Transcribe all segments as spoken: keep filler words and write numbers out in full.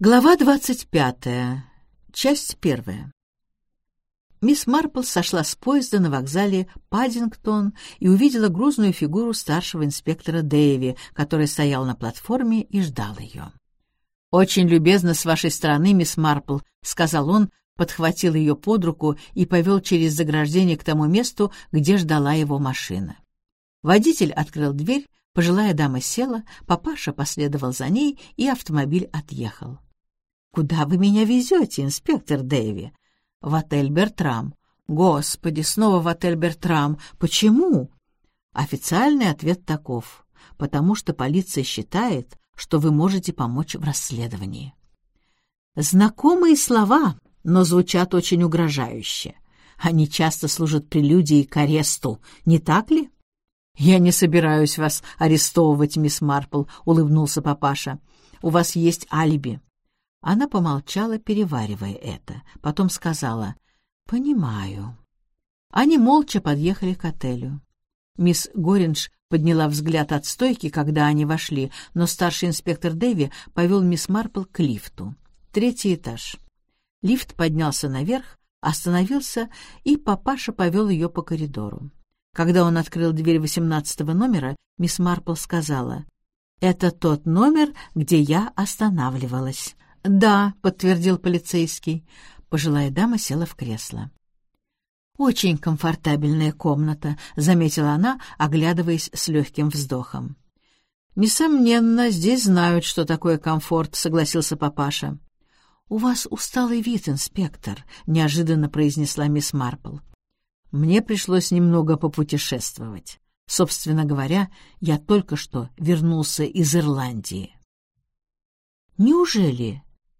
Глава двадцать пятая. Часть первая. Мисс Марпл сошла с поезда на вокзале Паддингтон и увидела грузную фигуру старшего инспектора Дэви, который стоял на платформе и ждал ее. «Очень любезно с вашей стороны, мисс Марпл», — сказал он, подхватил ее под руку и повел через заграждение к тому месту, где ждала его машина. Водитель открыл дверь, пожилая дама села, папаша последовал за ней, и автомобиль отъехал. «Куда вы меня везете, инспектор Дэви?» «В отель Бертрам». «Господи, снова в отель Бертрам. Почему?» Официальный ответ таков: потому что полиция считает, что вы можете помочь в расследовании. Знакомые слова, но звучат очень угрожающе. Они часто служат прелюдией к аресту, не так ли? «Я не собираюсь вас арестовывать, мисс Марпл», — улыбнулся папаша. «У вас есть алиби». Она помолчала, переваривая это. Потом сказала: «Понимаю». Они молча подъехали к отелю. Мисс Горинж подняла взгляд от стойки, когда они вошли, но старший инспектор Дэви повел мисс Марпл к лифту. Третий этаж. Лифт поднялся наверх, остановился, и папаша повел ее по коридору. Когда он открыл дверь восемнадцатого номера, мисс Марпл сказала: «Это тот номер, где я останавливалась». «Да», — подтвердил полицейский. Пожилая дама села в кресло. «Очень комфортабельная комната», — заметила она, оглядываясь с легким вздохом. «Несомненно, здесь знают, что такое комфорт», — согласился папаша. «У вас усталый вид, инспектор», — неожиданно произнесла мисс Марпл. «Мне пришлось немного попутешествовать. Собственно говоря, я только что вернулся из Ирландии». «Неужели?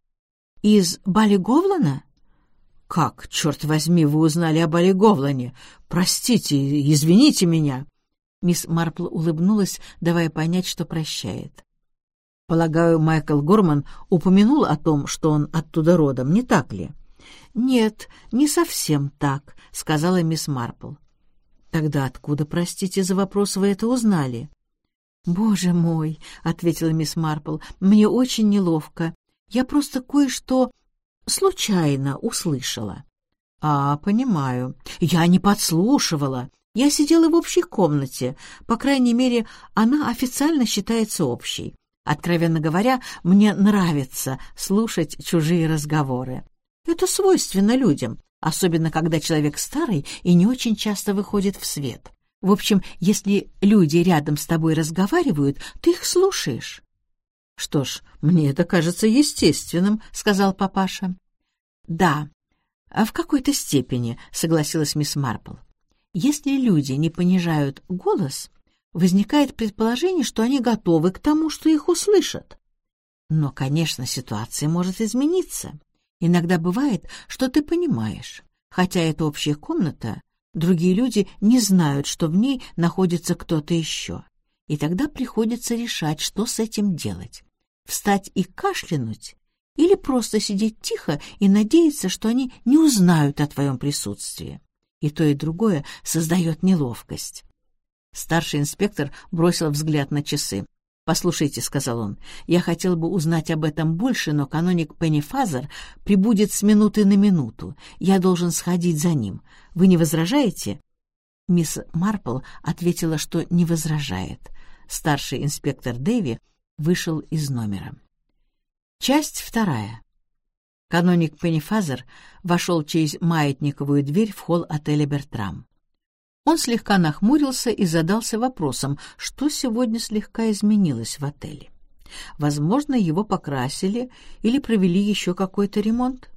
Из Баллиговлана?» «Как, черт возьми, вы узнали о Баллиговлане? Простите, извините меня». Мисс Марпл улыбнулась, давая понять, что прощает. «Полагаю, Майкл Горман упомянул о том, что он оттуда родом, не так ли?» «Нет, не совсем так», — сказала мисс Марпл. «Тогда откуда, простите за вопрос, вы это узнали?» «Боже мой», — ответила мисс Марпл, — «мне очень неловко. Я просто кое-что случайно услышала». «А, понимаю. Я не подслушивала. Я сидела в общей комнате. По крайней мере, она официально считается общей. Откровенно говоря, мне нравится слушать чужие разговоры. Это свойственно людям, особенно когда человек старый и не очень часто выходит в свет. В общем, если люди рядом с тобой разговаривают, ты их слушаешь». «Что ж, мне это кажется естественным», — сказал папаша. «Да, а в какой-то степени», — согласилась мисс Марпл. «Если люди не понижают голос, возникает предположение, что они готовы к тому, что их услышат. Но, конечно, ситуация может измениться. Иногда бывает, что ты понимаешь, хотя это общая комната, другие люди не знают, что в ней находится кто-то еще. И тогда приходится решать, что с этим делать. Встать и кашлянуть или просто сидеть тихо и надеяться, что они не узнают о твоем присутствии. И то, и другое создает неловкость». Старший инспектор бросил взгляд на часы. «Послушайте», — сказал он, — «я хотел бы узнать об этом больше, но каноник Пеннифазер прибудет с минуты на минуту. Я должен сходить за ним. Вы не возражаете?» Мисс Марпл ответила, что не возражает. Старший инспектор Дэви вышел из номера. Часть вторая. Каноник Пеннифазер вошел через маятниковую дверь в холл отеля «Бертрам». Он слегка нахмурился и задался вопросом, что сегодня слегка изменилось в отеле. Возможно, его покрасили или провели еще какой-то ремонт.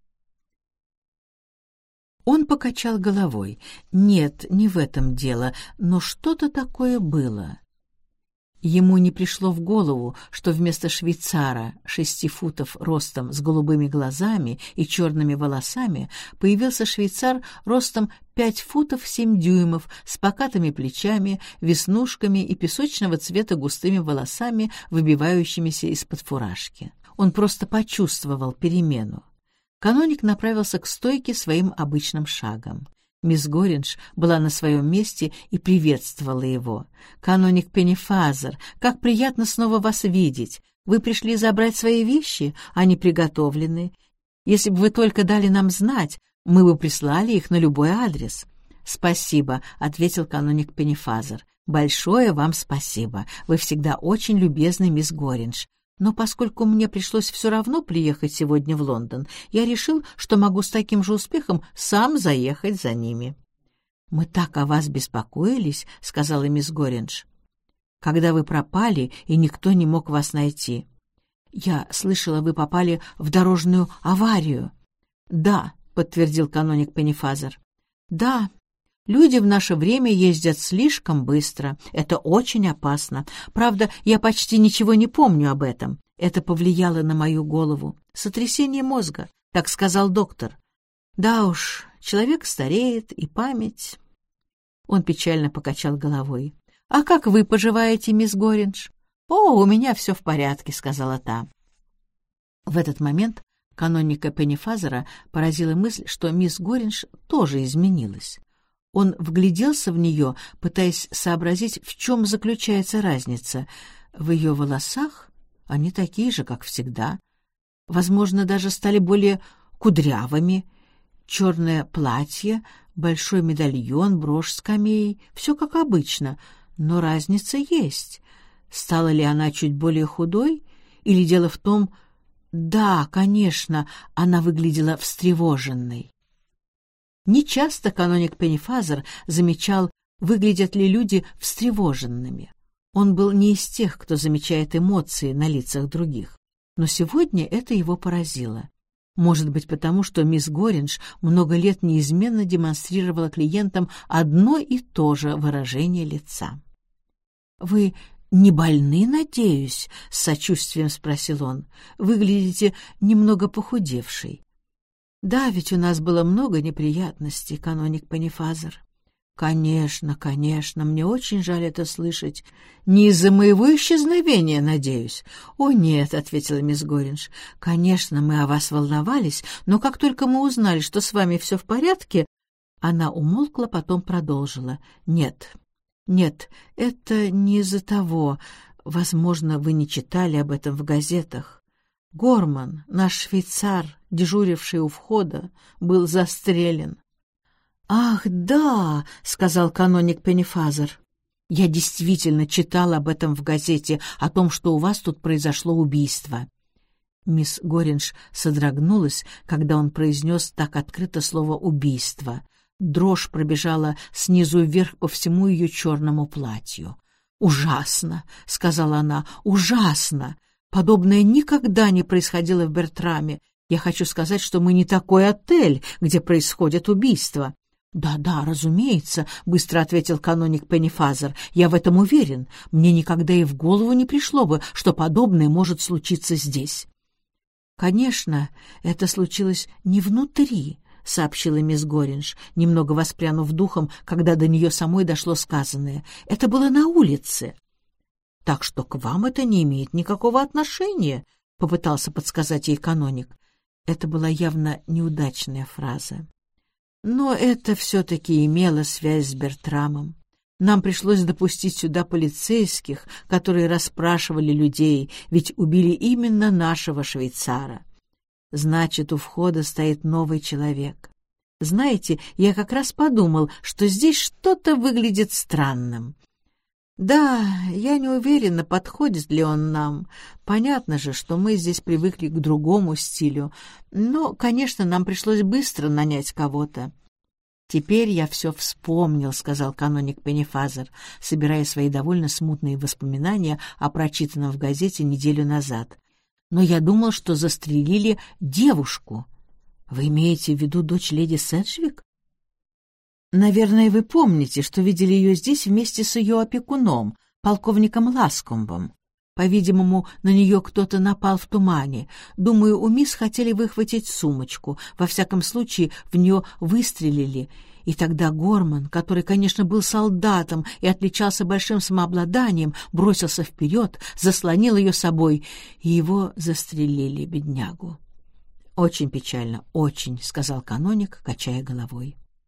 Он покачал головой. Нет, не в этом дело, но что-то такое было. Ему не пришло в голову, что вместо швейцара шести футов ростом с голубыми глазами и черными волосами появился швейцар ростом пять футов семь дюймов с покатыми плечами, веснушками и песочного цвета густыми волосами, выбивающимися из-под фуражки. Он просто почувствовал перемену. Каноник направился к стойке своим обычным шагом. Мисс Горинж была на своем месте и приветствовала его. «Каноник Пеннифазер, как приятно снова вас видеть! Вы пришли забрать свои вещи, они приготовлены. Если бы вы только дали нам знать, мы бы прислали их на любой адрес». «Спасибо», — ответил каноник Пеннифазер. «Большое вам спасибо. Вы всегда очень любезны, мисс Горинж. Но поскольку мне пришлось все равно приехать сегодня в Лондон, я решил, что могу с таким же успехом сам заехать за ними». «Мы так о вас беспокоились», — сказала мисс Горинж, «когда вы пропали, и никто не мог вас найти. Я слышала, вы попали в дорожную аварию». «Да», — подтвердил каноник Пеннифазер. «Да, люди в наше время ездят слишком быстро. Это очень опасно. Правда, я почти ничего не помню об этом. Это повлияло на мою голову. Сотрясение мозга, так сказал доктор. Да уж, человек стареет, и память...» Он печально покачал головой. «А как вы поживаете, мисс Горинж?» «О, у меня все в порядке», — сказала та. В этот момент каноника Пеннифазера поразила мысль, что мисс Горинж тоже изменилась. Он вгляделся в нее, пытаясь сообразить, в чем заключается разница. В ее волосах они такие же, как всегда. Возможно, даже стали более кудрявыми. Черное платье, большой медальон, брошь с камеей — все как обычно, но разница есть. Стала ли она чуть более худой? Или дело в том... Да, конечно, она выглядела встревоженной. Нечасто каноник Пеннифазер замечал, выглядят ли люди встревоженными. Он был не из тех, кто замечает эмоции на лицах других. Но сегодня это его поразило. Может быть, потому что мисс Горинж много лет неизменно демонстрировала клиентам одно и то же выражение лица. «Вы не больны, надеюсь?» — с сочувствием спросил он. «Выглядите немного похудевшей». «Да, ведь у нас было много неприятностей, каноник Пеннифазер». «Конечно, конечно, мне очень жаль это слышать. Не из-за моего исчезновения, надеюсь?» «О, нет», — ответила мисс Горинж. «Конечно, мы о вас волновались, но как только мы узнали, что с вами все в порядке...» Она умолкла, потом продолжила. «Нет, нет, это не из-за того. Возможно, вы не читали об этом в газетах. Горман, наш швейцар, дежуривший у входа, был застрелен». «Ах, да», — сказал каноник Пеннифазер. «Я действительно читал об этом в газете, о том, что у вас тут произошло убийство». Мисс Горинж содрогнулась, когда он произнес так открыто слово «убийство». Дрожь пробежала снизу вверх по всему ее черному платью. «Ужасно», — сказала она, — «ужасно. Подобное никогда не происходило в Бертраме. Я хочу сказать, что мы не такой отель, где происходят убийства». «Да-да, разумеется», — быстро ответил каноник Пеннифазер. «Я в этом уверен. Мне никогда и в голову не пришло бы, что подобное может случиться здесь». «Конечно, это случилось не внутри», — сообщила мисс Горинж, немного воспрянув духом, когда до нее самой дошло сказанное. «Это было на улице». «Так что к вам это не имеет никакого отношения», — попытался подсказать ей каноник. Это была явно неудачная фраза. Но это все-таки имело связь с Бертрамом. Нам пришлось допустить сюда полицейских, которые расспрашивали людей, ведь убили именно нашего швейцара. Значит, у входа стоит новый человек. Знаете, я как раз подумал, что здесь что-то выглядит странным. Да, я не уверена, подходит ли он нам. Понятно же, что мы здесь привыкли к другому стилю. Но, конечно, нам пришлось быстро нанять кого-то. «Теперь я все вспомнил», — сказал каноник Пеннифазер, собирая свои довольно смутные воспоминания о прочитанном в газете неделю назад. «Но я думал, что застрелили девушку. Вы имеете в виду дочь леди Седжвик? Наверное, вы помните, что видели ее здесь вместе с ее опекуном, полковником Ласкомбом. По-видимому, на нее кто-то напал в тумане. Думаю, у мисс хотели выхватить сумочку. Во всяком случае, в нее выстрелили. И тогда Горман, который, конечно, был солдатом и отличался большим самообладанием, бросился вперед, заслонил ее собой, и его застрелили, беднягу. «Очень печально, очень», — сказал каноник, качая головой.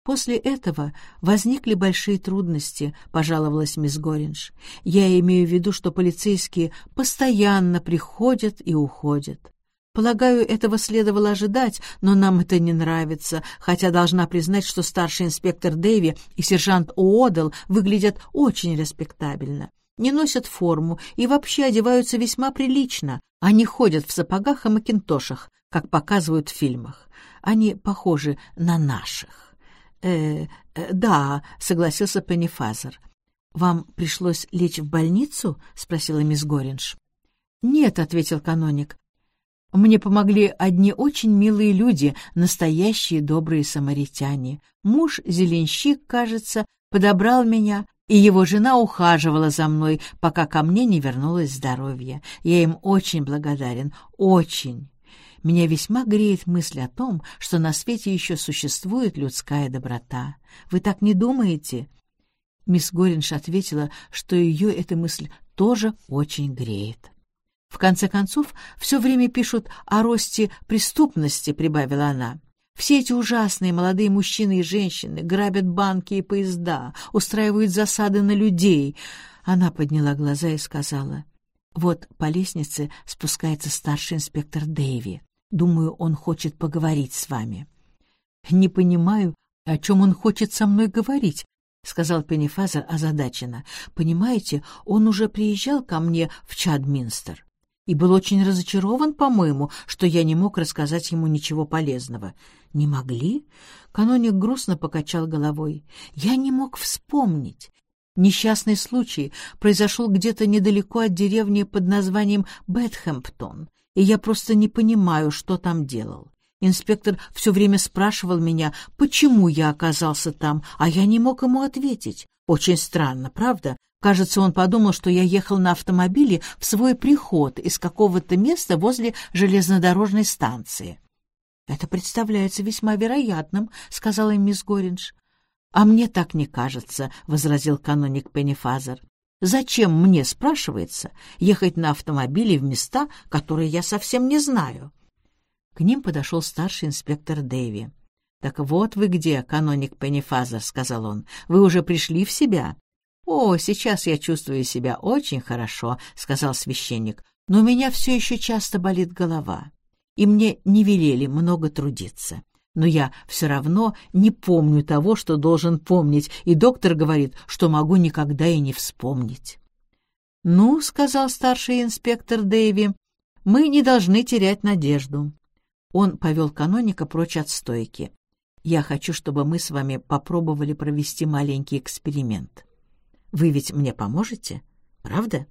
После этого возникли большие трудности, пожаловалась мисс Горинж. Я имею в виду, что полицейские постоянно приходят и уходят. Полагаю, этого следовало ожидать, но нам это не нравится, хотя должна признать, что старший инспектор Дэви и сержант Уодл выглядят очень респектабельно. Не носят форму и вообще одеваются весьма прилично. Они ходят в сапогах и макинтошах, как показывают в фильмах. Они похожи на наших. «Э, э, да», — согласился Пеннифазер. «Вам пришлось лечь в больницу?» — спросила мисс Горинж. «Нет», — ответил каноник. «Мне помогли одни очень милые люди, настоящие добрые самаритяне. Муж-зеленщик, кажется, подобрал меня, и его жена ухаживала за мной, пока ко мне не вернулось здоровье. Я им очень благодарен, очень». Меня весьма греет мысль о том, что на свете еще существует людская доброта. Вы так не думаете?» Мисс Горинж ответила, что ее эта мысль тоже очень греет. «В конце концов, все время пишут о росте преступности», — прибавила она. «Все эти ужасные молодые мужчины и женщины грабят банки и поезда, устраивают засады на людей». Она подняла глаза и сказала: «Вот по лестнице спускается старший инспектор Дэви. Думаю, он хочет поговорить с вами». «Не понимаю, о чем он хочет со мной говорить», — сказал Пеннифазер озадаченно. «Понимаете, он уже приезжал ко мне в Чадминстер и был очень разочарован, по-моему, что я не мог рассказать ему ничего полезного». «Не могли?» — каноник грустно покачал головой. «Я не мог вспомнить. Несчастный случай произошел где-то недалеко от деревни под названием Бетхэмптон, и я просто не понимаю, что там делал. Инспектор все время спрашивал меня, почему я оказался там, а я не мог ему ответить. Очень странно, правда? Кажется, он подумал, что я ехал на автомобиле в свой приход из какого-то места возле железнодорожной станции». «Это представляется весьма вероятным», — сказала мисс Горинж. «А мне так не кажется», — возразил каноник Пеннифазер. «Зачем мне, спрашивается, ехать на автомобиле в места, которые я совсем не знаю?» К ним подошел старший инспектор Дэви. «Так вот вы где, каноник Пеннифазер», — сказал он. «Вы уже пришли в себя?» «О, сейчас я чувствую себя очень хорошо», — сказал священник. «Но у меня все еще часто болит голова, и мне не велели много трудиться. Но я все равно не помню того, что должен помнить, и доктор говорит, что могу никогда и не вспомнить». «Ну, — сказал старший инспектор Дэви, — мы не должны терять надежду». Он повел каноника прочь от стойки. «Я хочу, чтобы мы с вами попробовали провести маленький эксперимент. Вы ведь мне поможете, правда?»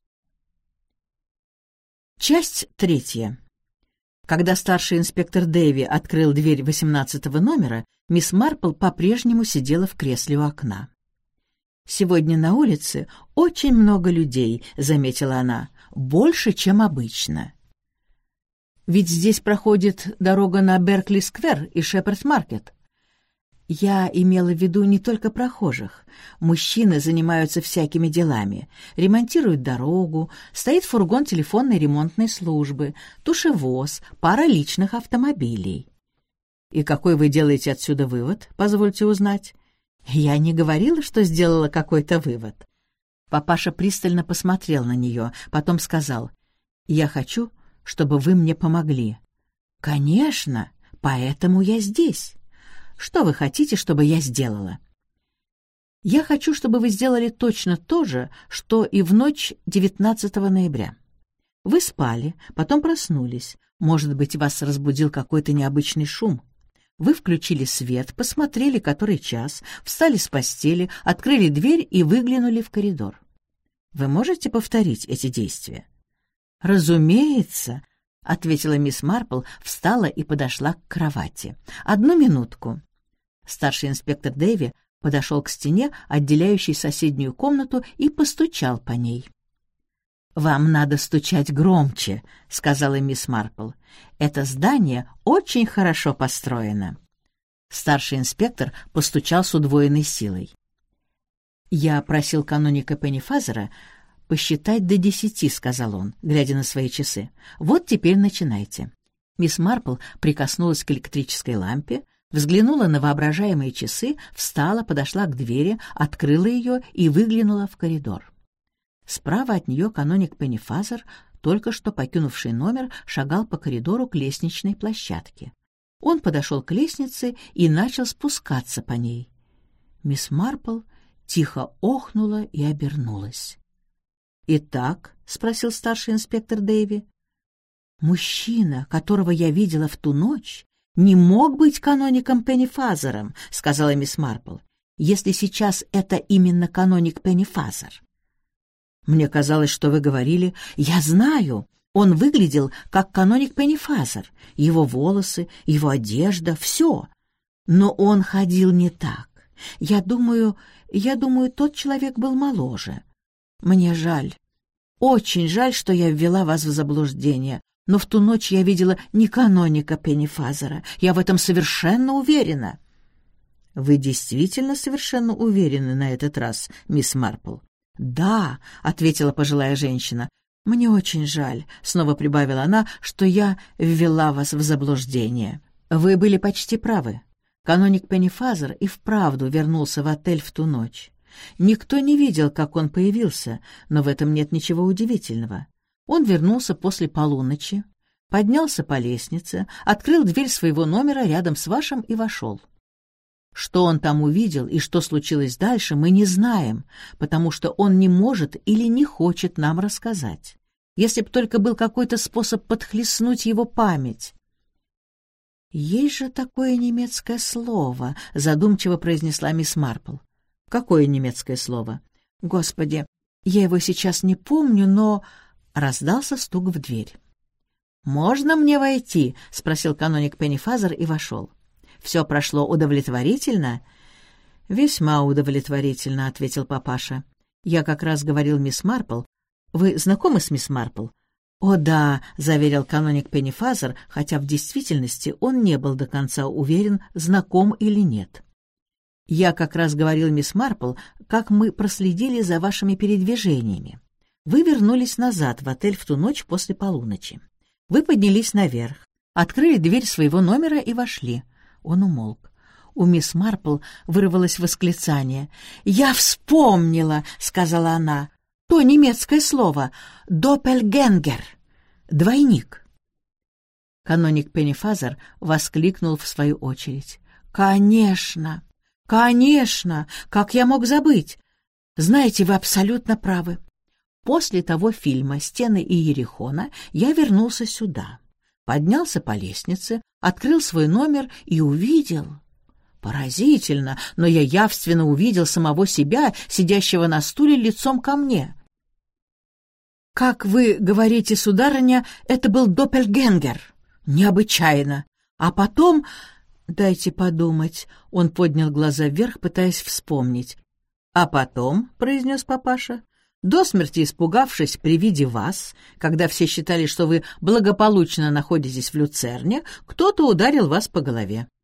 Часть третья. Когда старший инспектор Дэви открыл дверь восемнадцатого номера, мисс Марпл по-прежнему сидела в кресле у окна. «Сегодня на улице очень много людей», — заметила она, — «больше, чем обычно. Ведь здесь проходит дорога на Беркли-сквер и Шепардс-маркет». Я имела в виду не только прохожих. Мужчины занимаются всякими делами. Ремонтируют дорогу, стоит фургон телефонной ремонтной службы, тушевоз, пара личных автомобилей. И какой вы делаете отсюда вывод, позвольте узнать? Я не говорила, что сделала какой-то вывод. Папаша пристально посмотрел на нее, потом сказал: «Я хочу, чтобы вы мне помогли». «Конечно, поэтому я здесь. Что вы хотите, чтобы я сделала?» «Я хочу, чтобы вы сделали точно то же, что и в ночь девятнадцатого ноября. Вы спали, потом проснулись. Может быть, вас разбудил какой-то необычный шум. Вы включили свет, посмотрели, который час, встали с постели, открыли дверь и выглянули в коридор. Вы можете повторить эти действия?» «Разумеется», — ответила мисс Марпл, встала и подошла к кровати. «Одну минутку». Старший инспектор Дэви подошел к стене, отделяющей соседнюю комнату, и постучал по ней. «Вам надо стучать громче», — сказала мисс Марпл. «Это здание очень хорошо построено». Старший инспектор постучал с удвоенной силой. «Я просил каноника Пеннифазера посчитать до десяти», — сказал он, глядя на свои часы. «Вот теперь начинайте». Мисс Марпл прикоснулась к электрической лампе, Взглянула на воображаемые часы, встала, подошла к двери, открыла ее и выглянула в коридор. Справа от нее каноник Пеннифазер, только что покинувший номер, шагал по коридору к лестничной площадке. Он подошел к лестнице и начал спускаться по ней. Мисс Марпл тихо охнула и обернулась. «Итак?» — спросил старший инспектор Дэйви. «Мужчина, которого я видела в ту ночь, не мог быть каноником Пеннифазером», — сказала мисс Марпл, «если сейчас это именно каноник Пеннифазер». «Мне казалось, что вы говорили...» «Я знаю, он выглядел как каноник Пеннифазер, его волосы, его одежда, все. Но он ходил не так. Я думаю, я думаю, тот человек был моложе. Мне жаль, очень жаль, что я ввела вас в заблуждение, но в ту ночь я видела не каноника Пеннифазера. Я в этом совершенно уверена». «Вы действительно совершенно уверены на этот раз, мисс Марпл?» «Да», — ответила пожилая женщина. «Мне очень жаль», — снова прибавила она, — «что я ввела вас в заблуждение». «Вы были почти правы. Каноник Пеннифазер и вправду вернулся в отель в ту ночь. Никто не видел, как он появился, но в этом нет ничего удивительного. Он вернулся после полуночи, поднялся по лестнице, открыл дверь своего номера рядом с вашим и вошел. Что он там увидел и что случилось дальше, мы не знаем, потому что он не может или не хочет нам рассказать. Если б только был какой-то способ подхлестнуть его память». «Есть же такое немецкое слово», — задумчиво произнесла мисс Марпл. «Какое немецкое слово?» «Господи, я его сейчас не помню, но...» Раздался стук в дверь. «Можно мне войти?» — спросил каноник Пеннифазер и вошел. «Все прошло удовлетворительно?» «Весьма удовлетворительно», — ответил папаша. «Я как раз говорил мисс Марпл. Вы знакомы с мисс Марпл?» «О да», — заверил каноник Пеннифазер, хотя в действительности он не был до конца уверен, знаком или нет. «Я как раз говорил мисс Марпл, как мы проследили за вашими передвижениями. Вы вернулись назад в отель в ту ночь после полуночи. Вы поднялись наверх, открыли дверь своего номера и вошли». Он умолк. У мисс Марпл вырвалось восклицание. «Я вспомнила», — сказала она, — «то немецкое слово «доппельгенгер» — двойник». Каноник Пеннифазер воскликнул в свою очередь. «Конечно, конечно, как я мог забыть? Знаете, вы абсолютно правы. После того фильма «Стены Иерихона» я вернулся сюда, поднялся по лестнице, открыл свой номер и увидел... Поразительно, но я явственно увидел самого себя, сидящего на стуле лицом ко мне. «Как вы говорите, сударыня, это был доппельгенгер. Необычайно. А потом...» «Дайте подумать». Он поднял глаза вверх, пытаясь вспомнить. «А потом», — произнес папаша, — «до смерти испугавшись при виде вас, когда все считали, что вы благополучно находитесь в Люцерне, кто-то ударил вас по голове.